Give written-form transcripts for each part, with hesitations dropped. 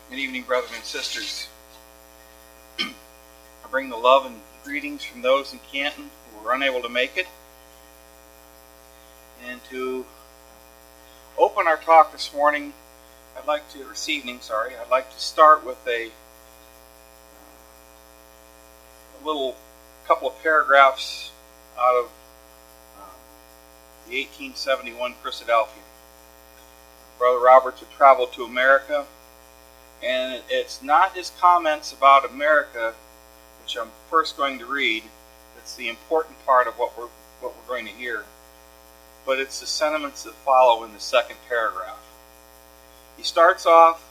Good evening, brothers and sisters. I bring the love and greetings from those in Canton who were unable to make it. And to open our talk this morning, I'd like to start with a little couple of paragraphs out of the 1871 Christadelphia. Brother Roberts had traveled to America, and it's not his comments about America, which I'm first going to read, that's the important part of what we're going to hear, but it's the sentiments that follow in the second paragraph. He starts off,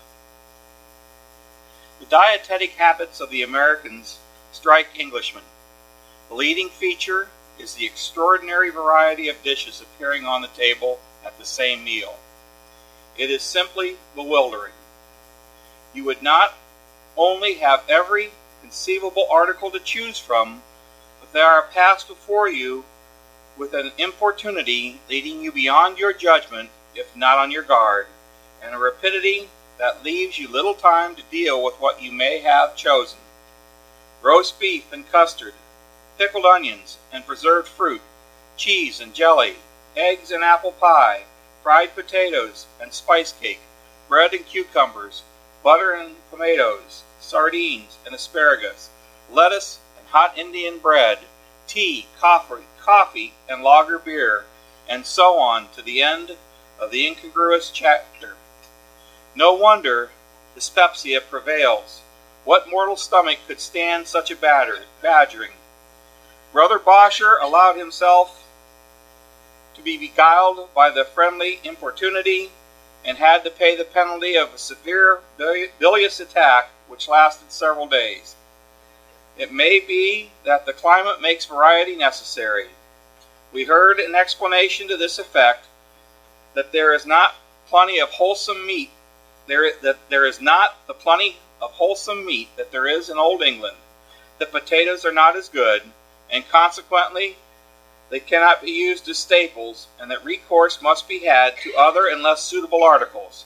"The dietetic habits of the Americans strike Englishmen. The leading feature is the extraordinary variety of dishes appearing on the table at the same meal. It is simply bewildering. You would not only have every conceivable article to choose from, but they are passed before you with an importunity leading you beyond your judgment, if not on your guard, and a rapidity that leaves you little time to deal with what you may have chosen. Roast beef and custard, pickled onions and preserved fruit, cheese and jelly, eggs and apple pie, fried potatoes and spice cake, bread and cucumbers, butter and tomatoes, sardines and asparagus, lettuce and hot Indian bread, tea, coffee and lager beer, and so on to the end of the incongruous chapter. No wonder dyspepsia prevails. What mortal stomach could stand such a badgering? Brother Bosher allowed himself to be beguiled by the friendly importunity, and had to pay the penalty of a severe bilious attack which lasted several days. It may be that the climate makes variety necessary. We heard an explanation to this effect, that there is not plenty of wholesome meat, that there is not the plenty of wholesome meat that there is in Old England. The potatoes are not as good, and consequently they cannot be used as staples, and that recourse must be had to other and less suitable articles.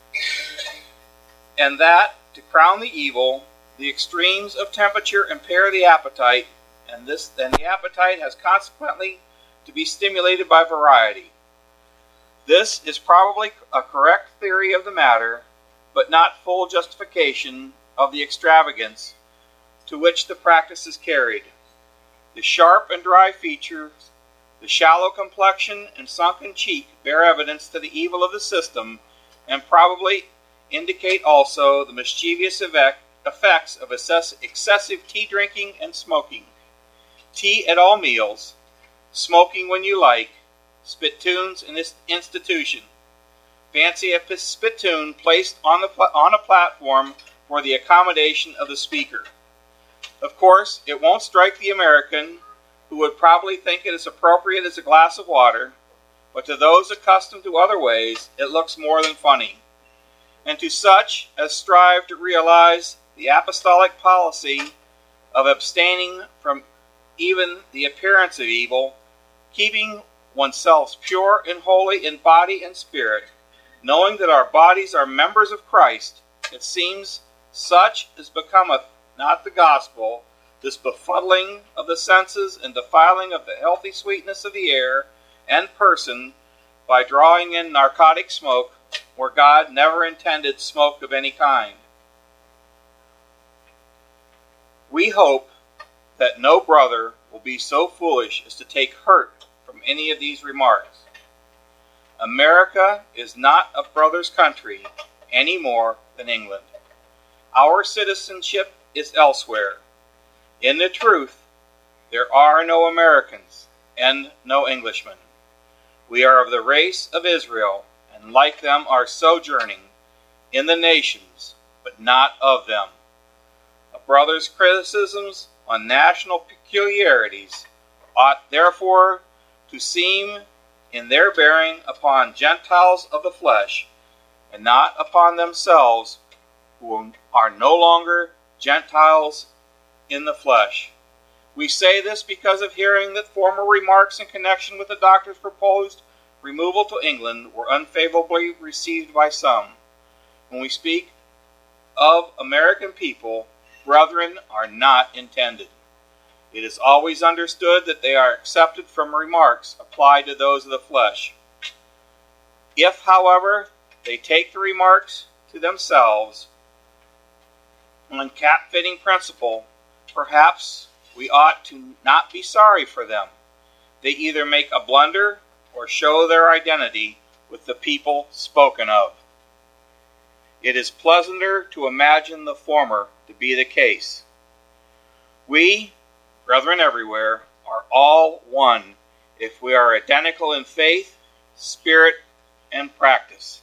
And that, to crown the evil, the extremes of temperature impair the appetite, and the appetite has consequently to be stimulated by variety. This is probably a correct theory of the matter, but not full justification of the extravagance to which the practice is carried. The sharp and dry features, the shallow complexion and sunken cheek bear evidence to the evil of the system, and probably indicate also the mischievous effects of excessive tea drinking and smoking. Tea at all meals, smoking when you like, spittoons in this institution. Fancy a spittoon placed on a platform for the accommodation of the speaker. Of course, it won't strike the American, who would probably think it as appropriate as a glass of water, but to those accustomed to other ways, it looks more than funny. And to such as strive to realize the apostolic policy of abstaining from even the appearance of evil, keeping oneself pure and holy in body and spirit, knowing that our bodies are members of Christ, it seems such as becometh not the gospel, this befuddling of the senses and defiling of the healthy sweetness of the air and person by drawing in narcotic smoke, where God never intended smoke of any kind. We hope that no brother will be so foolish as to take hurt from any of these remarks. America is not a brother's country any more than England. Our citizenship is elsewhere. In the truth, there are no Americans and no Englishmen. We are of the race of Israel, and like them are sojourning in the nations, but not of them. A brother's criticisms on national peculiarities ought therefore to seem in their bearing upon Gentiles of the flesh, and not upon themselves, who are no longer Gentiles in the flesh. We say this because of hearing that former remarks in connection with the doctor's proposed removal to England were unfavorably received by some. When we speak of American people, brethren are not intended. It is always understood that they are accepted from remarks applied to those of the flesh. If, however, they take the remarks to themselves on cap-fitting principle, perhaps we ought to not be sorry for them. They either make a blunder or show their identity with the people spoken of. It is pleasanter to imagine the former to be the case. We, brethren everywhere, are all one if we are identical in faith, spirit, and practice.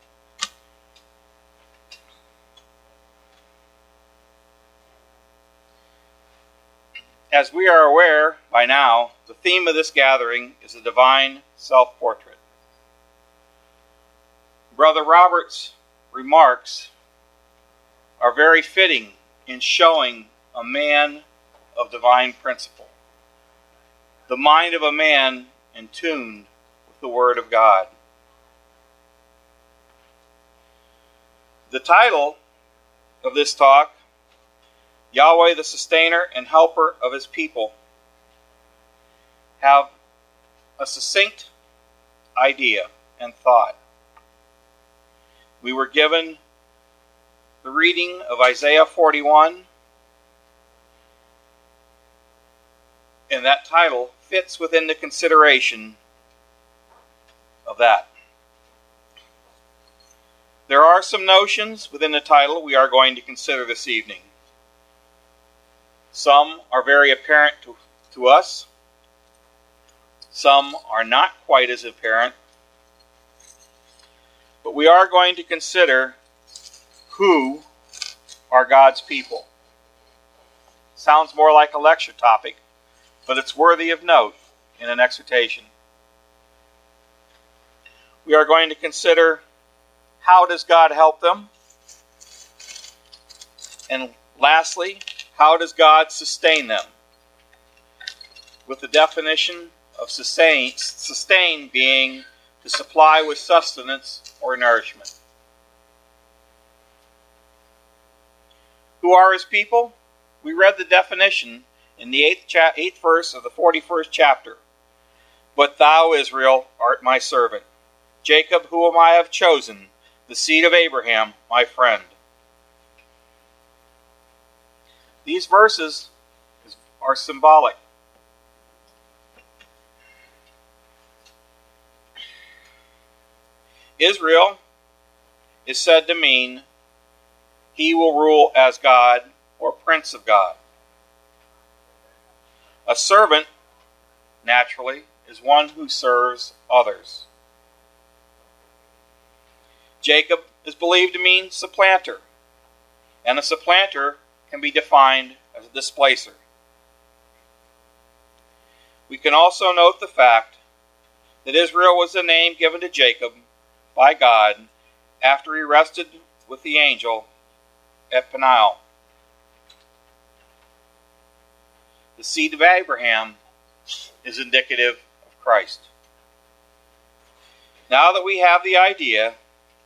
As we are aware by now, the theme of this gathering is a divine self-portrait. Brother Robert's remarks are very fitting in showing a man of divine principle, the mind of a man in tune with the Word of God. The title of this talk, Yahweh the Sustainer and Helper of His People, have a succinct idea and thought. We were given the reading of Isaiah 41, and that title fits within the consideration of that. There are some notions within the title we are going to consider this evening. Some are very apparent to us. Some are not quite as apparent. But we are going to consider who are God's people. Sounds more like a lecture topic, but it's worthy of note in an exhortation. We are going to consider how does God help them? And lastly, how does God sustain them? With the definition of sustain being to supply with sustenance or nourishment. Who are His people? We read the definition in the 8th verse of the 41st chapter. But thou, Israel, art my servant. Jacob, whom I have chosen, the seed of Abraham, my friend. These verses are symbolic. Israel is said to mean he will rule as God or Prince of God. A servant, naturally, is one who serves others. Jacob is believed to mean supplanter, and a supplanter can be defined as a displacer. We can also note the fact that Israel was the name given to Jacob by God after he rested with the angel at Peniel. The seed of Abraham is indicative of Christ. Now that we have the idea,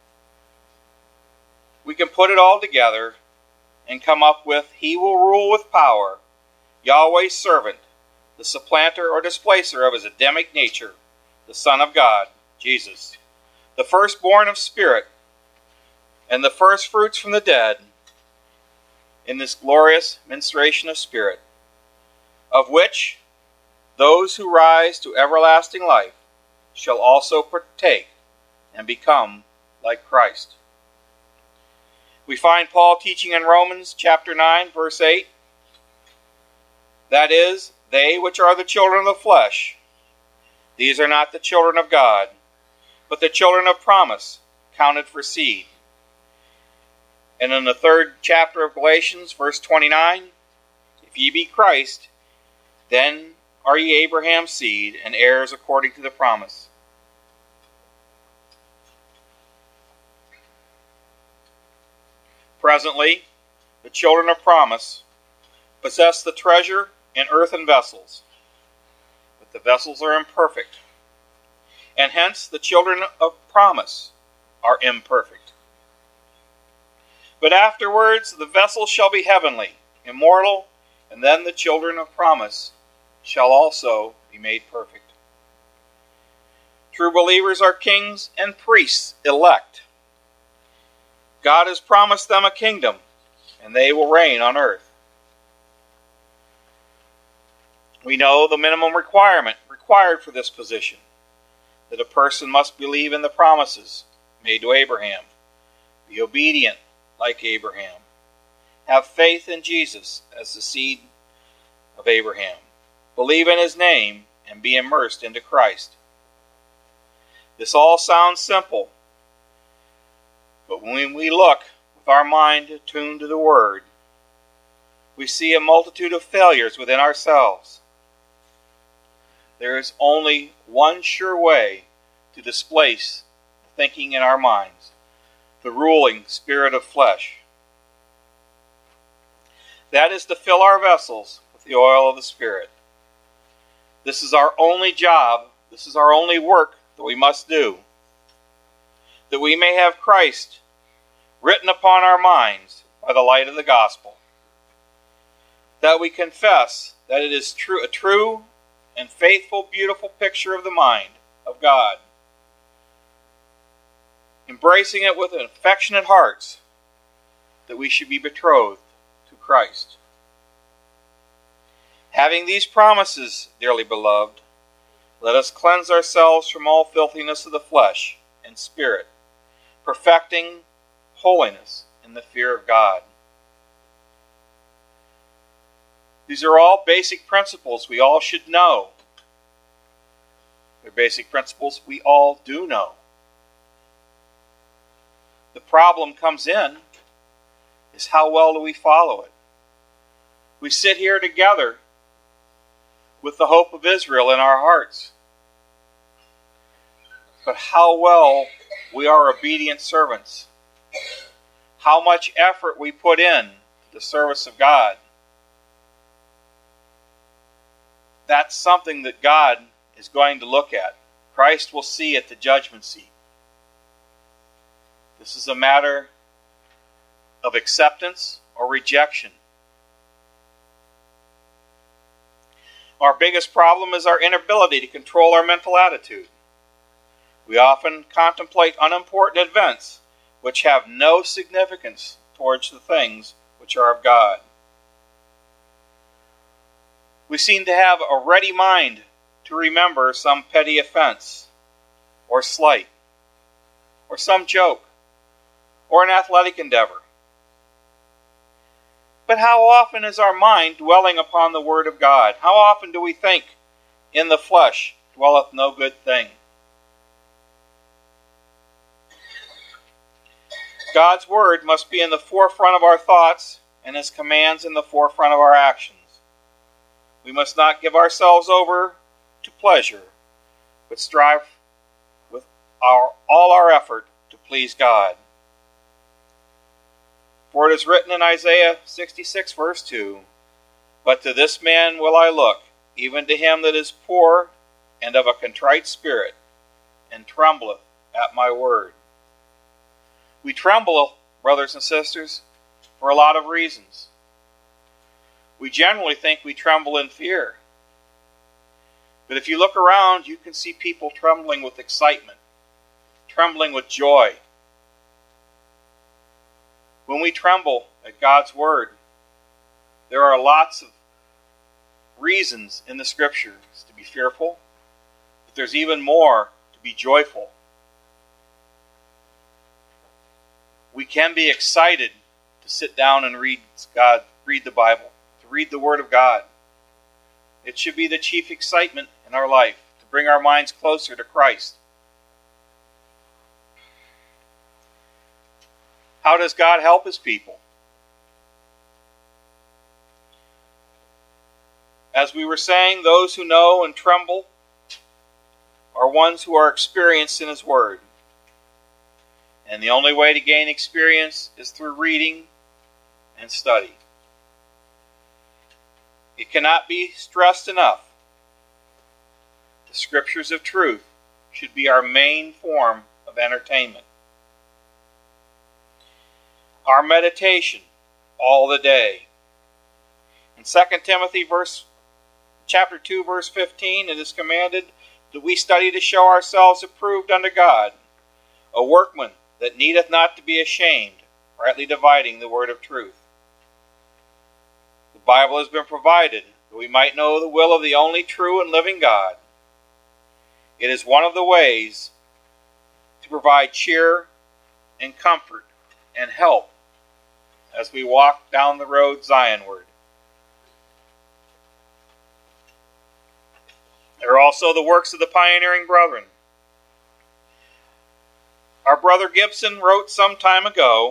we can put it all together and come up with He will rule with power, Yahweh's servant, the supplanter or displacer of His Adamic nature, the Son of God, Jesus, the firstborn of spirit, and the firstfruits from the dead in this glorious ministration of spirit, of which those who rise to everlasting life shall also partake and become like Christ. We find Paul teaching in Romans chapter 9, verse 8, that is, they which are the children of the flesh, these are not the children of God, but the children of promise, counted for seed. And in the 3rd chapter of Galatians, verse 29, if ye be Christ, then are ye Abraham's seed, and heirs according to the promise. Presently, the children of promise possess the treasure in earthen vessels, but the vessels are imperfect, and hence the children of promise are imperfect. But afterwards the vessel shall be heavenly, immortal, and then the children of promise shall also be made perfect. True believers are kings and priests elect. God has promised them a kingdom, and they will reign on earth. We know the minimum requirement required for this position, that a person must believe in the promises made to Abraham, be obedient like Abraham, have faith in Jesus as the seed of Abraham, believe in his name, and be immersed into Christ. This all sounds simple, but when we look with our mind tuned to the Word, we see a multitude of failures within ourselves. There is only one sure way to displace the thinking in our minds, the ruling spirit of flesh. That is to fill our vessels with the oil of the Spirit. This is our only job, this is our only work that we must do, that we may have Christ written upon our minds by the light of the gospel, that we confess that it is a true and faithful, beautiful picture of the mind of God, embracing it with affectionate hearts, that we should be betrothed to Christ. Having these promises, dearly beloved, let us cleanse ourselves from all filthiness of the flesh and spirit, perfecting holiness in the fear of God. These are all basic principles we all should know. They're basic principles we all do know. The problem comes in is how well do we follow it? We sit here together with the hope of Israel in our hearts. But how well we are obedient servants. How much effort we put in to the service of God. That's something that God is going to look at. Christ will see at the judgment seat. This is a matter of acceptance or rejection. Our biggest problem is our inability to control our mental attitude. We often contemplate unimportant events which have no significance towards the things which are of God. We seem to have a ready mind to remember some petty offense, or slight, or some joke, or an athletic endeavor. But how often is our mind dwelling upon the Word of God? How often do we think, in the flesh dwelleth no good thing? God's Word must be in the forefront of our thoughts, and His commands in the forefront of our actions. We must not give ourselves over to pleasure, but strive with all our effort to please God. For it is written in Isaiah 66 verse 2, But to this man will I look, even to him that is poor and of a contrite spirit, and trembleth at my word. We tremble, brothers and sisters, for a lot of reasons. We generally think we tremble in fear. But if you look around, you can see people trembling with excitement, trembling with joy. When we tremble at God's Word, there are lots of reasons in the Scriptures to be fearful, but there's even more to be joyful. We can be excited to sit down and read the Bible, to read the Word of God. It should be the chief excitement in our life, to bring our minds closer to Christ. How does God help His people? As we were saying, those who know and tremble are ones who are experienced in His Word. And the only way to gain experience is through reading and study. It cannot be stressed enough. The Scriptures of truth should be our main form of entertainment. our meditation all the day. In 2 Timothy chapter 2, verse 15, it is commanded that we study to show ourselves approved unto God, a workman that needeth not to be ashamed, rightly dividing the word of truth. The Bible has been provided that we might know the will of the only true and living God. It is one of the ways to provide cheer and comfort and help as we walk down the road Zionward. There are also the works of the pioneering brethren. Our brother Gibson wrote some time ago,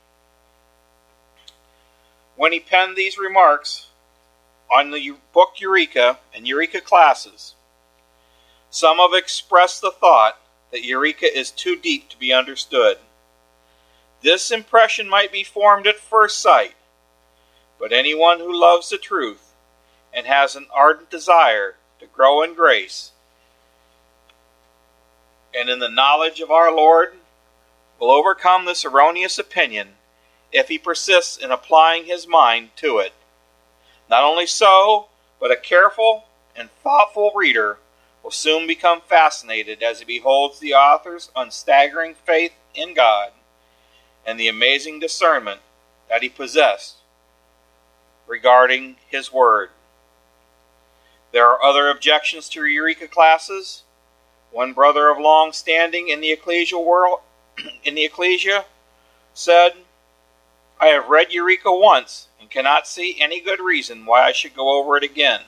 when he penned these remarks on the book Eureka and Eureka classes, some have expressed the thought that Eureka is too deep to be understood. This impression might be formed at first sight, but anyone who loves the truth and has an ardent desire to grow in grace and in the knowledge of our Lord will overcome this erroneous opinion if he persists in applying his mind to it. Not only so, but a careful and thoughtful reader will soon become fascinated as he beholds the author's unstaggering faith in God and the amazing discernment that he possessed regarding his word. There are other objections to Eureka classes. One brother of long standing in the ecclesia said, "I have read Eureka once and cannot see any good reason why I should go over it again."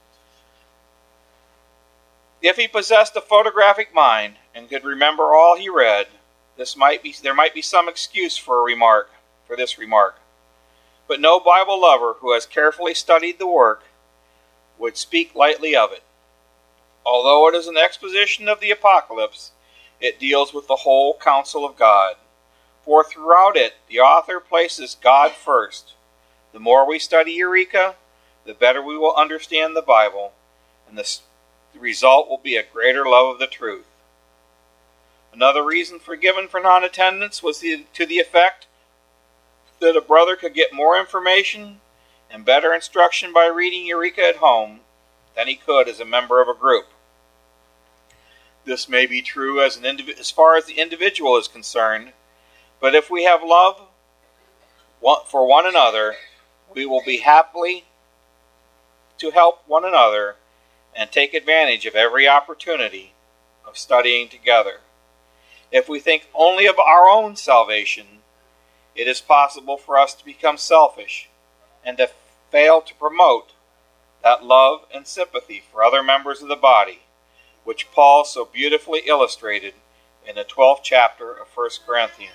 If he possessed a photographic mind and could remember all he read, there might be some excuse for this remark. But no Bible lover who has carefully studied the work would speak lightly of it. Although it is an exposition of the Apocalypse, it deals with the whole counsel of God. For throughout it, the author places God first. The more we study Eureka, the better we will understand the Bible, and the result will be a greater love of the truth. Another reason given for non-attendance was to the effect that a brother could get more information and better instruction by reading Eureka at home than he could as a member of a group. This may be true as far as the individual is concerned, but if we have love for one another, we will be happy to help one another and take advantage of every opportunity of studying together. If we think only of our own salvation, it is possible for us to become selfish and to fail to promote that love and sympathy for other members of the body, which Paul so beautifully illustrated in the 12th chapter of 1 Corinthians.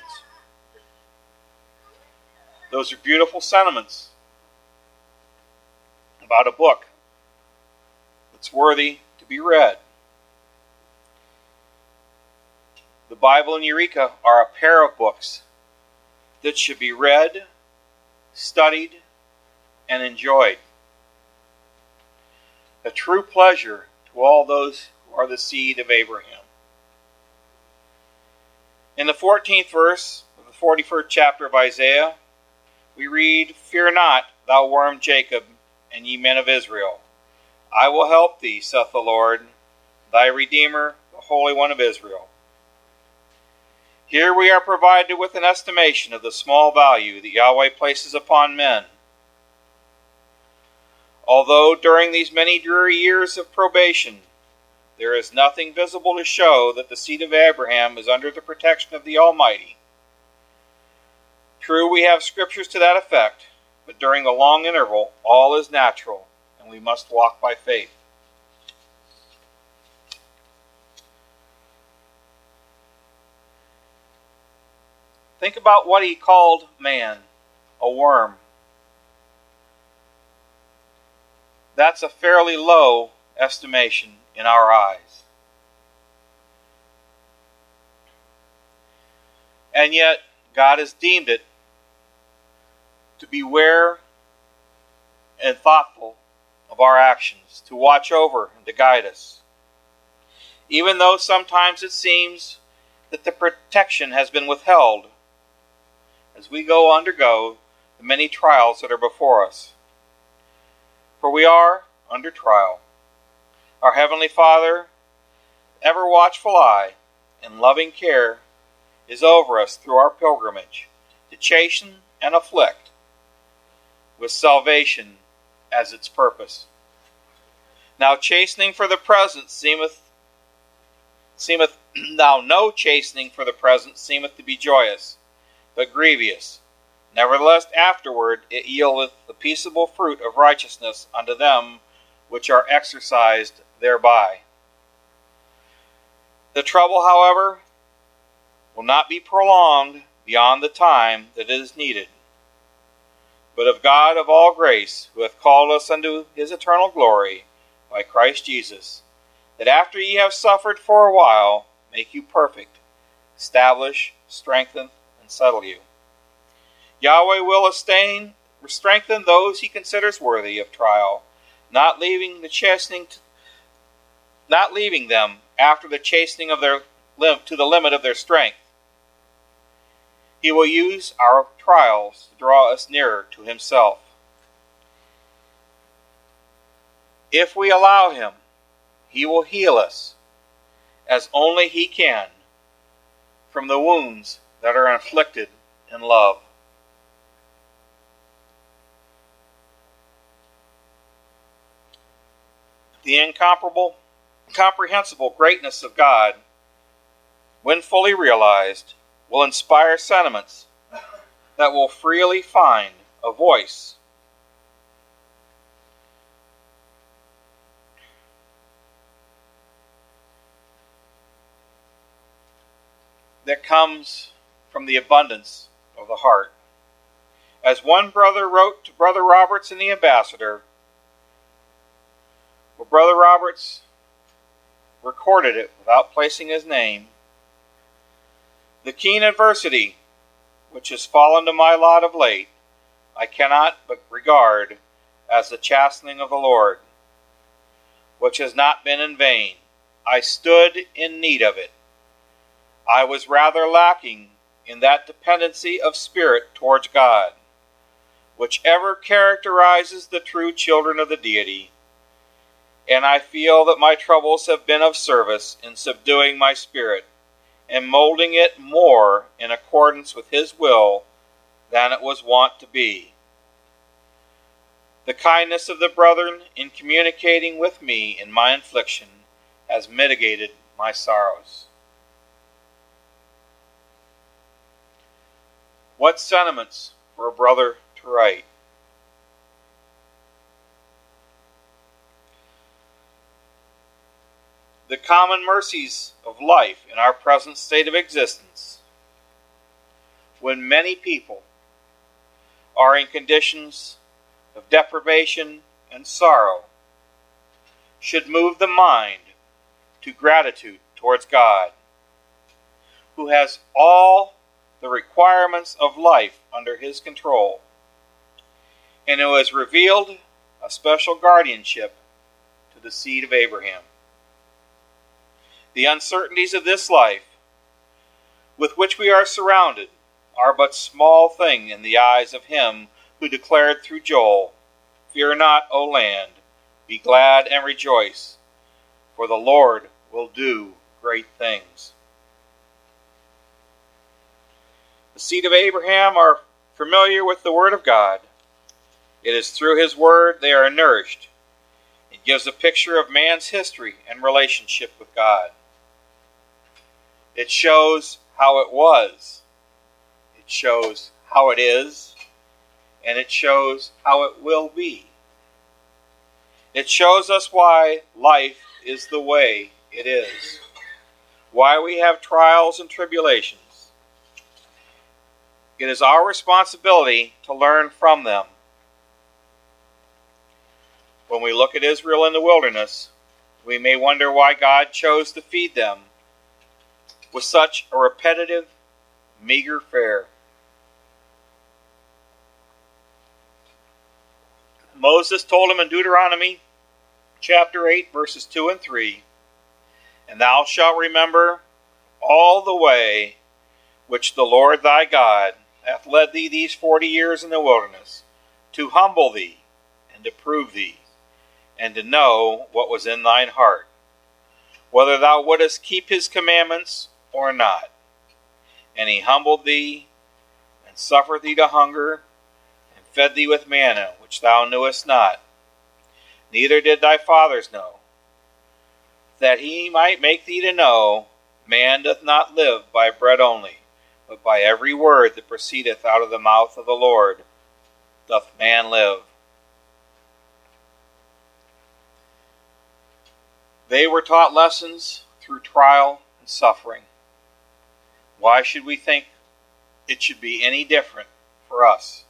Those are beautiful sentiments about a book that's worthy to be read. The Bible and Eureka are a pair of books that should be read, studied, and enjoyed. A true pleasure to all those who are the seed of Abraham. In the 14th verse of the 41st chapter of Isaiah, we read, "Fear not, thou worm Jacob, and ye men of Israel. I will help thee, saith the Lord, thy Redeemer, the Holy One of Israel." Here we are provided with an estimation of the small value that Yahweh places upon men. Although during these many dreary years of probation, there is nothing visible to show that the seed of Abraham is under the protection of the Almighty. True, we have scriptures to that effect, but during the long interval, all is natural, and we must walk by faith. Think about what he called man, a worm. That's a fairly low estimation in our eyes. And yet, God has deemed it to beware and thoughtful of our actions, to watch over and to guide us. Even though sometimes it seems that the protection has been withheld, as we go undergo the many trials that are before us. For we are under trial. Our Heavenly Father, ever watchful eye and loving care, is over us through our pilgrimage to chasten and afflict, with salvation as its purpose. Now chastening for the present seemeth now no chastening for the present seemeth to be joyous, but grievous. Nevertheless afterward it yieldeth the peaceable fruit of righteousness unto them which are exercised thereby. The trouble, however, will not be prolonged beyond the time that it is needed, but of God of all grace, who hath called us unto his eternal glory by Christ Jesus, that after ye have suffered for a while, make you perfect, establish, strengthen, and settle you. Yahweh will strengthen those he considers worthy of trial, not leaving them after the chastening of their to the limit of their strength. He will use our trials to draw us nearer to himself. If we allow him, he will heal us, as only he can, from the wounds that are inflicted in love. The incomprehensible greatness of God, when fully realized, will inspire sentiments that will freely find a voice that comes from the abundance of the heart. As one brother wrote to Brother Roberts in the Ambassador, well, Brother Roberts recorded it without placing his name, the keen adversity which has fallen to my lot of late, I cannot but regard as the chastening of the Lord, which has not been in vain. I stood in need of it. I was rather lacking in that dependency of spirit towards God, which ever characterizes the true children of the deity, and I feel that my troubles have been of service in subduing my spirit and molding it more in accordance with his will than it was wont to be. The kindness of the brethren in communicating with me in my affliction has mitigated my sorrows. What sentiments for a brother to write? The common mercies of life in our present state of existence, when many people are in conditions of deprivation and sorrow, should move the mind to gratitude towards God, who has all the requirements of life under his control, and who has revealed a special guardianship to the seed of Abraham. The uncertainties of this life, with which we are surrounded, are but small thing in the eyes of him who declared through Joel, "Fear not, O land, be glad and rejoice, for the Lord will do great things." The seed of Abraham are familiar with the Word of God. It is through his Word they are nourished. It gives a picture of man's history and relationship with God. It shows how it was. It shows how it is. And it shows how it will be. It shows us why life is the way it is. Why we have trials and tribulations. It is our responsibility to learn from them. When we look at Israel in the wilderness, we may wonder why God chose to feed them with such a repetitive, meager fare. Moses told him in Deuteronomy chapter 8, verses 2 and 3, "And thou shalt remember all the way which the Lord thy God hath led thee these 40 years in the wilderness, to humble thee, and to prove thee, and to know what was in thine heart, whether thou wouldest keep his commandments or not. And he humbled thee, and suffered thee to hunger, and fed thee with manna, which thou knewest not, neither did thy fathers know, that he might make thee to know, man doth not live by bread only, but by every word that proceedeth out of the mouth of the Lord doth man live. They were taught lessons through trial and suffering. Why should we think it should be any different for us?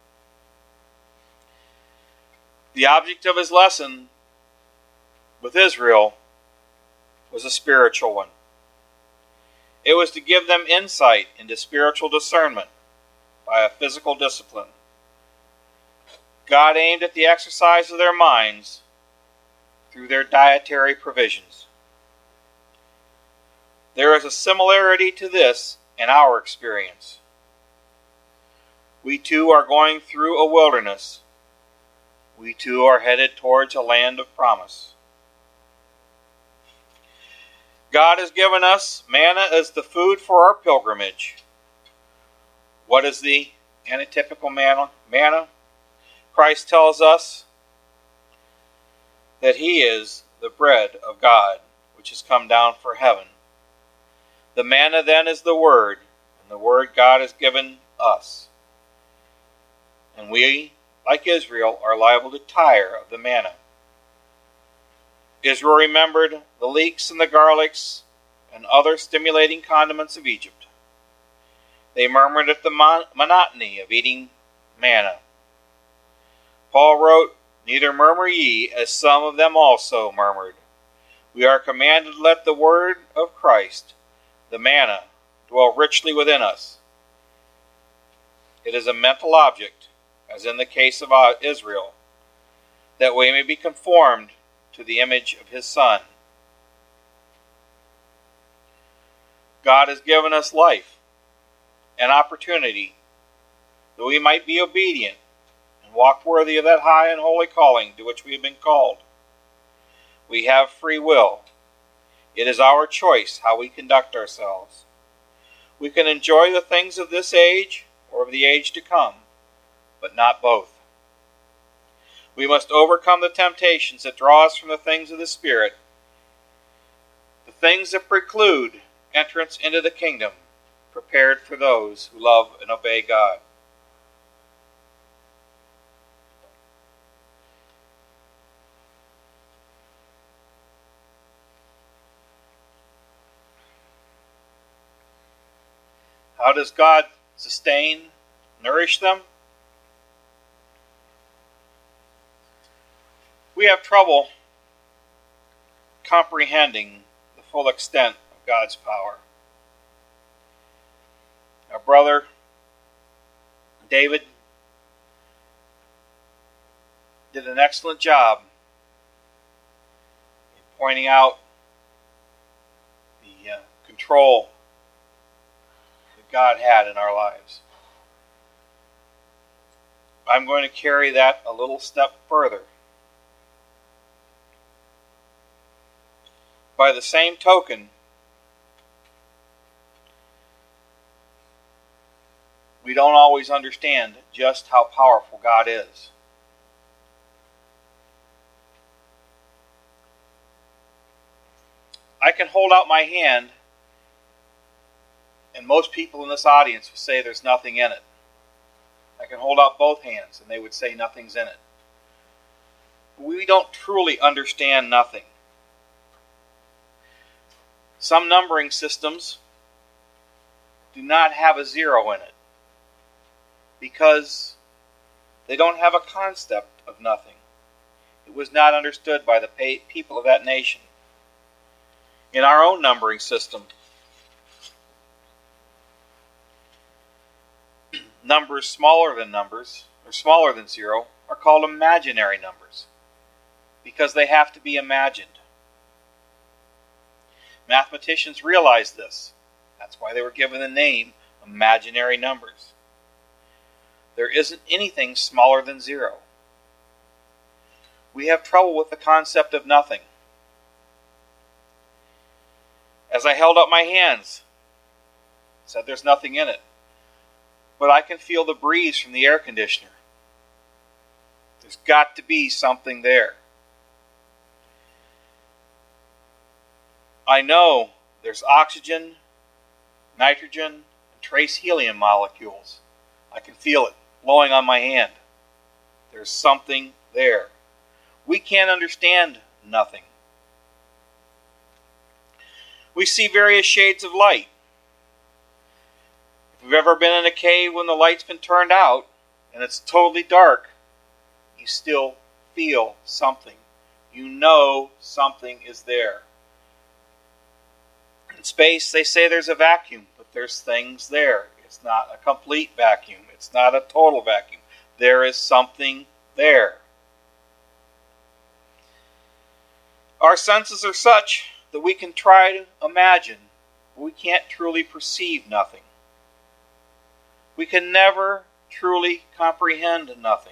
The object of his lesson with Israel was a spiritual one. It was to give them insight into spiritual discernment by a physical discipline. God aimed at the exercise of their minds through their dietary provisions. There is a similarity to this in our experience. We too are going through a wilderness. We too are headed towards a land of promise. God has given us manna as the food for our pilgrimage. What is the antitypical manna? Christ tells us that he is the bread of God, which has come down from heaven. The manna then is the Word, and the Word God has given us. And we, like Israel, are liable to tire of the manna. Israel remembered the leeks and the garlics and other stimulating condiments of Egypt. They murmured at the monotony of eating manna. Paul wrote, "Neither murmur ye, as some of them also murmured." We are commanded to let the word of Christ, the manna, dwell richly within us. It is a mental object, as in the case of Israel, that we may be conformed to the image of his Son. God has given us life and opportunity that we might be obedient and walk worthy of that high and holy calling to which we have been called. We have free will. It is our choice how we conduct ourselves. We can enjoy the things of this age or of the age to come, but not both. We must overcome the temptations that draw us from the things of the Spirit, the things that preclude entrance into the kingdom, prepared for those who love and obey God. How does God sustain, nourish them? We have trouble comprehending the full extent of God's power. Our brother David did an excellent job in pointing out the control that God had in our lives. I'm going to carry that a little step further. By the same token, we don't always understand just how powerful God is. I can hold out my hand, and most people in this audience will say there's nothing in it. I can hold out both hands, and they would say nothing's in it. We don't truly understand nothing. Some numbering systems do not have a zero in it because they don't have a concept of nothing. It was not understood by the people of that nation. In our own numbering system, numbers smaller than zero, are called imaginary numbers because they have to be imagined. Mathematicians realized this. That's why they were given the name imaginary numbers. there isn't anything smaller than zero. We have trouble with the concept of nothing. As I held up my hands, said there's nothing in it, but I can feel the breeze from the air conditioner. There's got to be something there. I know there's oxygen, nitrogen, and trace helium molecules. I can feel it blowing on my hand. There's something there. We can't understand nothing. We see various shades of light. If you've ever been in a cave when the light's been turned out and it's totally dark, you still feel something. You know something is there. In space, they say there's a vacuum, but there's things there. It's not a complete vacuum. It's not a total vacuum. There is something there. Our senses are such that we can try to imagine, but we can't truly perceive nothing. We can never truly comprehend nothing.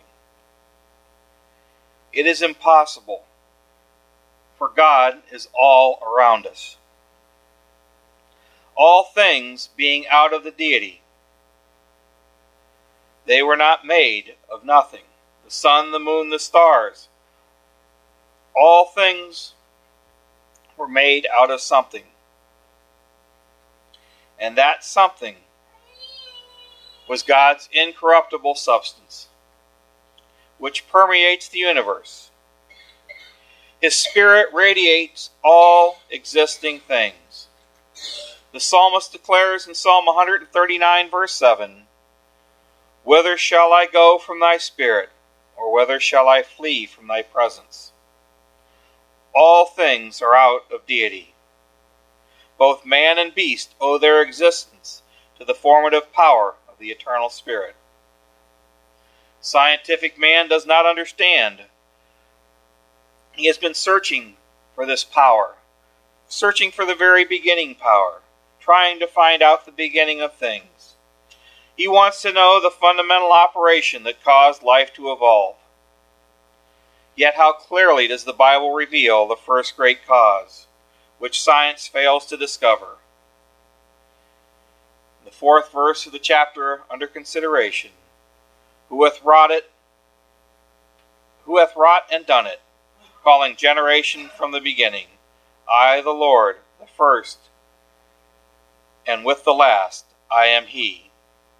It is impossible, for God is all around us. All things being out of the deity, they were not made of nothing. The sun, the moon, the stars, all things were made out of something. And that something was God's incorruptible substance, which permeates the universe. His Spirit radiates all existing things. The psalmist declares in Psalm 139, verse 7, "Whither shall I go from thy Spirit, or whither shall I flee from thy presence?" All things are out of deity. Both man and beast owe their existence to the formative power of the eternal Spirit. Scientific man does not understand. He has been searching for this power, searching for the very beginning power, trying to find out the beginning of things. He wants to know the fundamental operation that caused life to evolve. Yet how clearly does the Bible reveal the first great cause, which science fails to discover. The 4th verse of the chapter under consideration, who hath wrought and done it, calling generation from the beginning, I the Lord, the first, and with the last, I am He.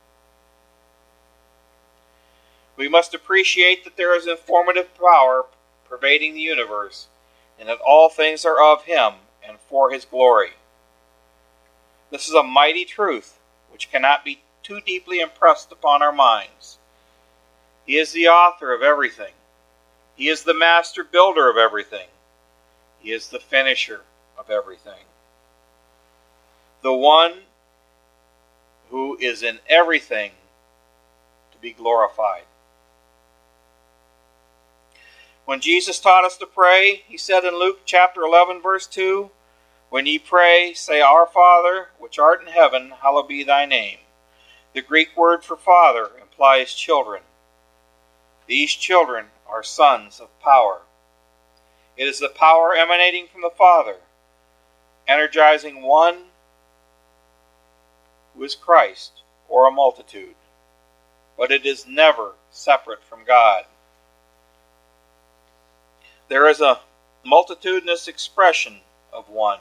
We must appreciate that there is informative power pervading the universe, and that all things are of Him and for His glory. This is a mighty truth which cannot be too deeply impressed upon our minds. He is the author of everything. He is the master builder of everything. He is the finisher of everything. The one who is in everything to be glorified. When Jesus taught us to pray, He said in Luke chapter 11, verse 2, "When ye pray, say, Our Father, which art in heaven, hallowed be thy name." The Greek word for father implies children. These children are sons of power. It is the power emanating from the Father, energizing one who is Christ or a multitude. But it is never separate from God. There is a multitudinous expression of one.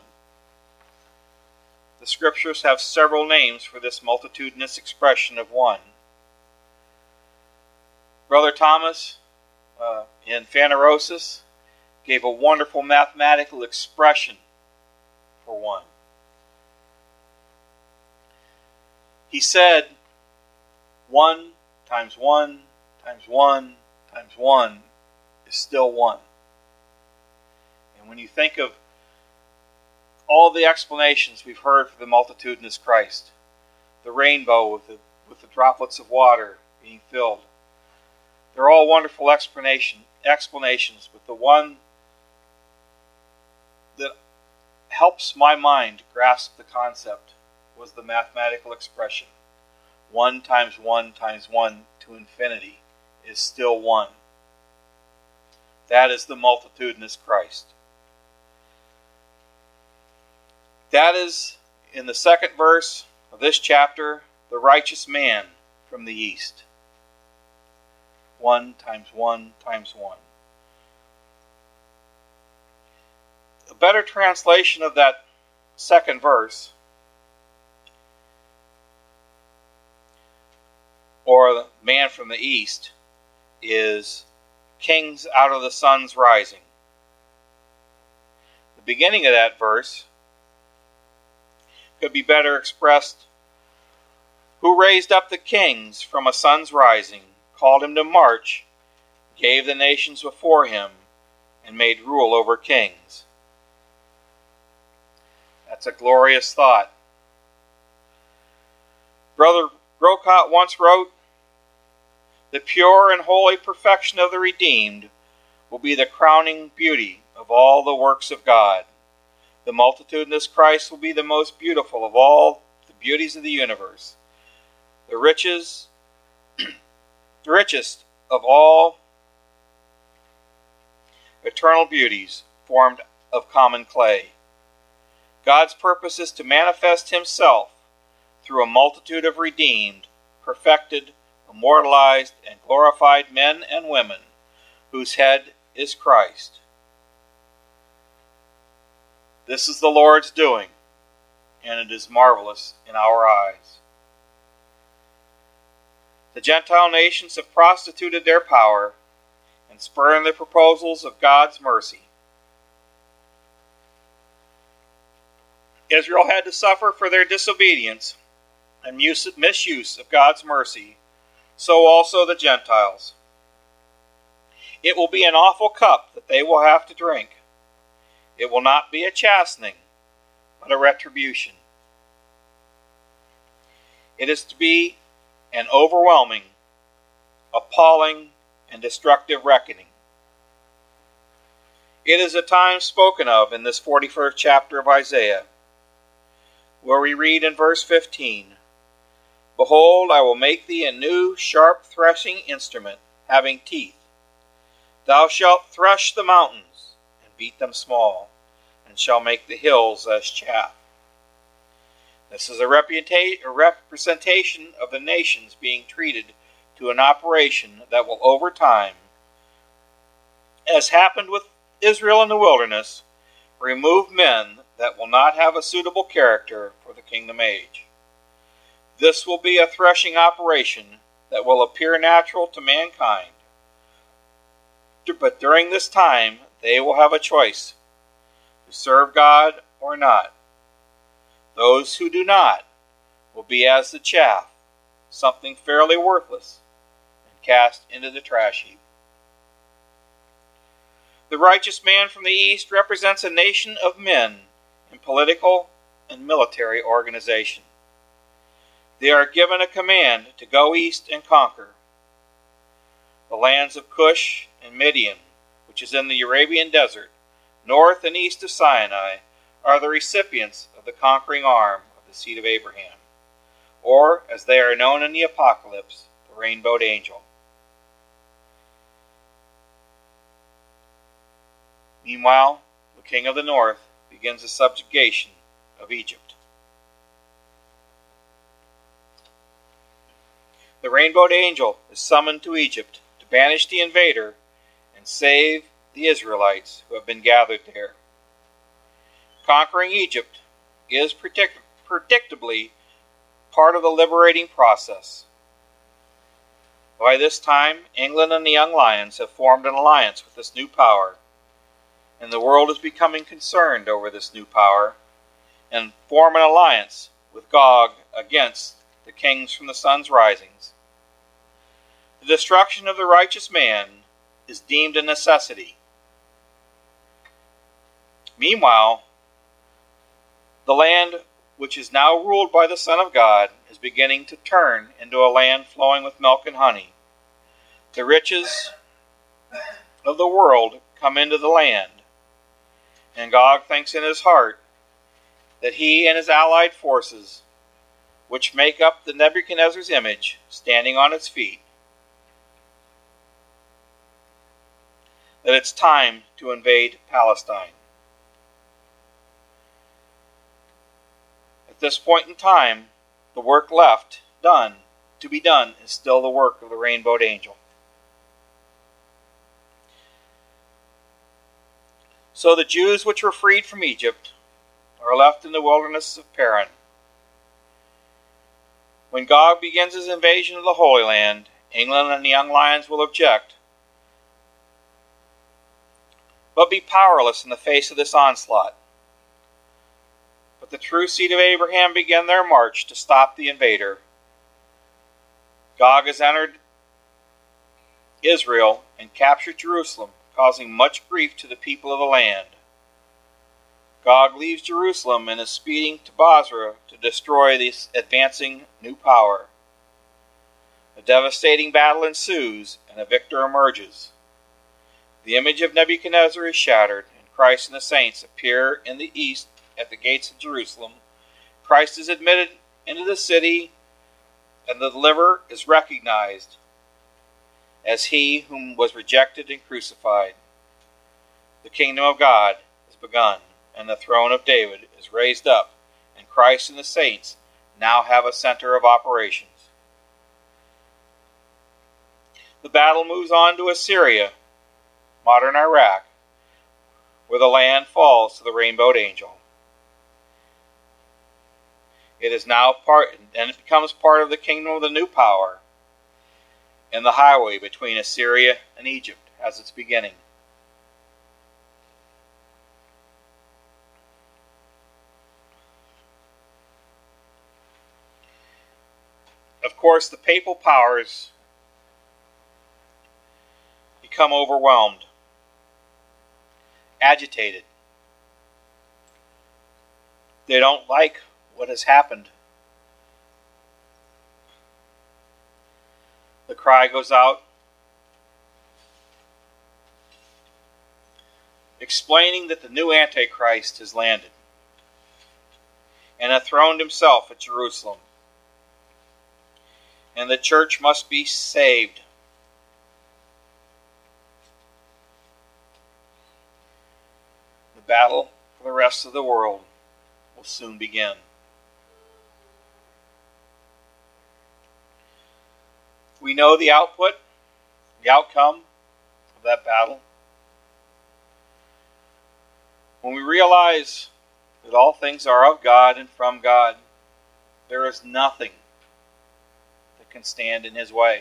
The Scriptures have several names for this multitudinous expression of one. Brother Thomas in Phanerosis gave a wonderful mathematical expression for one. He said, 1 times 1 times 1 times 1 is still 1. And when you think of all the explanations we've heard for the multitudinous Christ, the rainbow with the droplets of water being filled, they're all wonderful explanations, but the one that helps my mind grasp the concept was the mathematical expression 1 times 1 times 1 to infinity is still one. That is the multitudinous Christ. That is, in the second verse of this chapter, the righteous man from the east. 1 times 1 times 1. A better translation of that second verse, or the man from the east, is kings out of the sun's rising. The beginning of that verse could be better expressed: who raised up the kings from a sun's rising, called him to march, gave the nations before him, and made rule over kings. That's a glorious thought. Brother Grocott once wrote, "The pure and holy perfection of the redeemed will be the crowning beauty of all the works of God. The multitudinous Christ will be the most beautiful of all the beauties of the universe, the richest of all eternal beauties formed of common clay. God's purpose is to manifest himself through a multitude of redeemed, perfected, immortalized, and glorified men and women whose head is Christ. This is the Lord's doing, and it is marvelous in our eyes." The Gentile nations have prostituted their power and spurned the proposals of God's mercy. Israel had to suffer for their disobedience and misuse of God's mercy, so also the Gentiles. It will be an awful cup that they will have to drink. It will not be a chastening, but a retribution. It is to be an overwhelming, appalling, and destructive reckoning. It is a time spoken of in this 41st chapter of Isaiah, where we read in verse 15, "Behold, I will make thee a new sharp threshing instrument, having teeth. Thou shalt thresh the mountains, and beat them small, and shall make the hills as chaff." This is a representation of the nations being treated to an operation that will over time, as happened with Israel in the wilderness, remove men that will not have a suitable character for the kingdom age. This will be a threshing operation that will appear natural to mankind. But during this time, they will have a choice to serve God or not. Those who do not will be as the chaff, something fairly worthless, and cast into the trash heap. The righteous man from the east represents a nation of men in political and military organization. They are given a command to go east and conquer. The lands of Cush and Midian, which is in the Arabian desert, north and east of Sinai, are the recipients of the conquering arm of the seed of Abraham, or, as they are known in the Apocalypse, the rainbowed angel. Meanwhile, the king of the north begins the subjugation of Egypt. The rainbowed angel is summoned to Egypt to banish the invader and save the Israelites who have been gathered there. Conquering Egypt is predictably part of the liberating process. By this time, England and the Young Lions have formed an alliance with this new power, and the world is becoming concerned over this new power and form an alliance with Gog against the kings from the sun's risings. The destruction of the righteous man is deemed a necessity. Meanwhile, the land which is now ruled by the Son of God is beginning to turn into a land flowing with milk and honey. The riches of the world come into the land, and Gog thinks in his heart that he and his allied forces, which make up the Nebuchadnezzar's image standing on its feet, that it's time to invade Palestine. At this point in time, the work left to be done is still the work of the rainbowed angel. So the Jews which were freed from Egypt are left in the wilderness of Paran. When Gog begins his invasion of the Holy Land, England and the young lions will object, but be powerless in the face of this onslaught. But the true seed of Abraham begin their march to stop the invader. Gog has entered Israel and captured Jerusalem, causing much grief to the people of the land. Gog leaves Jerusalem and is speeding to Bozrah to destroy this advancing new power. A devastating battle ensues, and a victor emerges. The image of Nebuchadnezzar is shattered, and Christ and the saints appear in the east at the gates of Jerusalem. Christ is admitted into the city, and the deliverer is recognized as he whom was rejected and crucified. The kingdom of God has begun, and the throne of David is raised up, and Christ and the saints now have a center of operations. The battle moves on to Assyria, modern Iraq, where the land falls to the rainbowed angel. It is now it becomes part of the kingdom of the new power, and the highway between Assyria and Egypt has its beginning. Of course, the papal powers become overwhelmed, agitated. They don't like what has happened. The cry goes out, explaining that the new Antichrist has landed and enthroned himself at Jerusalem, and the church must be saved. The battle for the rest of the world will soon begin. We know the outcome of that battle. When we realize that all things are of God and from God, there is nothing that can stand in His way.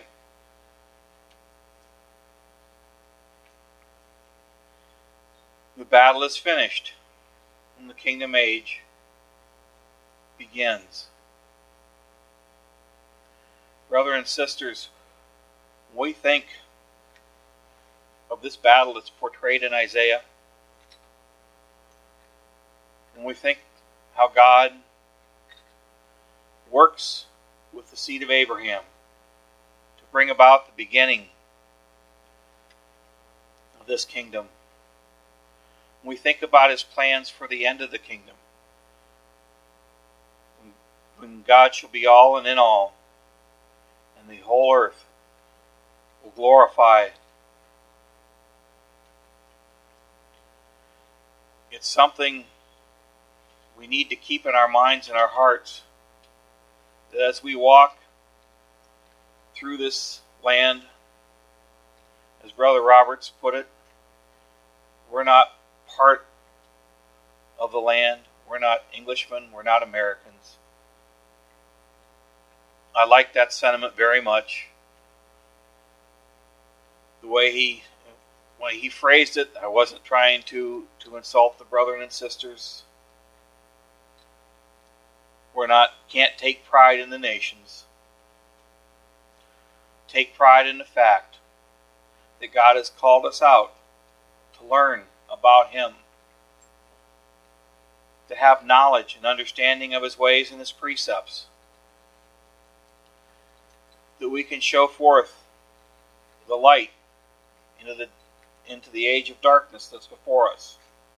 The battle is finished, and the kingdom age begins. Brothers and sisters, when we think of this battle that's portrayed in Isaiah, when we think how God works with the seed of Abraham to bring about the beginning of this kingdom, when we think about His plans for the end of the kingdom, when God shall be all and in all, and the whole earth will glorify. It's something we need to keep in our minds and our hearts, that as we walk through this land, as Brother Roberts put it, we're not part of the land. We're not Englishmen. We're not Americans. I like that sentiment very much. The way when he phrased it, I wasn't trying to insult the brethren and sisters. Can't take pride in the nations. Take pride in the fact that God has called us out to learn about Him, to have knowledge and understanding of His ways and His precepts, that we can show forth the light into the age of darkness that's before us.